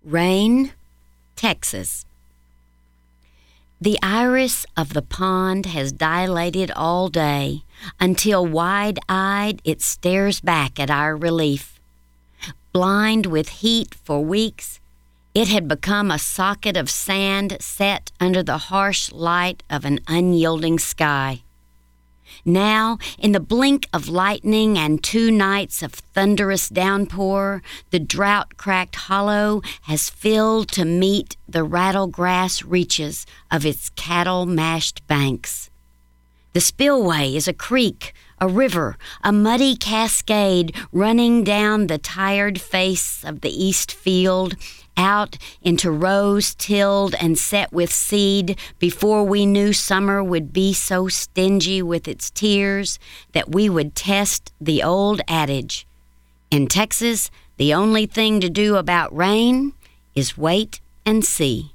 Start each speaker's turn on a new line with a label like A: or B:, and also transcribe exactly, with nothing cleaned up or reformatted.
A: Rain, Texas. The iris of the pond has dilated all day until wide-eyed it stares back at our relief. Blind with heat for weeks, it had become a socket of sand set under the harsh light of an unyielding sky. Now, in the blink of lightning and two nights of thunderous downpour, the drought-cracked hollow has filled to meet the rattlegrass reaches of its cattle-mashed banks. The spillway is a creek, a river, a muddy cascade running down the tired face of the east field, out into rows tilled and set with seed before we knew summer would be so stingy with its tears that we would test the old adage. In Texas, the only thing to do about rain is wait and see.